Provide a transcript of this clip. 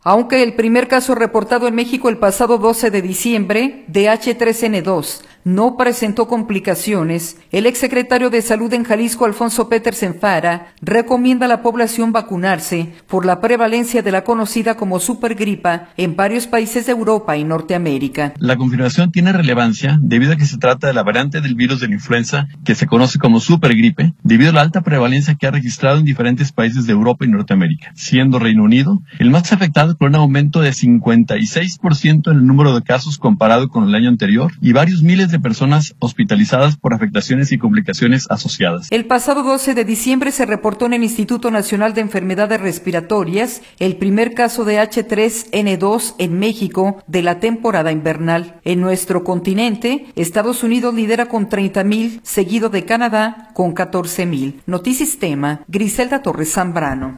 Aunque el primer caso reportado en México el pasado 12 de diciembre de H3N2 no presentó complicaciones, el exsecretario de Salud en Jalisco, Alfonso Petersen Fara, recomienda a la población vacunarse por la prevalencia de la conocida como supergripa en varios países de Europa y Norteamérica. La confirmación tiene relevancia debido a que se trata de la variante del virus de la influenza que se conoce como supergripe, debido a la alta prevalencia que ha registrado en diferentes países de Europa y Norteamérica, siendo Reino Unido el más afectado con un aumento de 56% en el número de casos comparado con el año anterior y varios miles de personas hospitalizadas por afectaciones y complicaciones asociadas. El pasado 12 de diciembre se reportó en el Instituto Nacional de Enfermedades Respiratorias el primer caso de H3N2 en México de la temporada invernal. En nuestro continente, Estados Unidos lidera con 30,000, seguido de Canadá con 14,000. Notisistema, Griselda Torres Zambrano.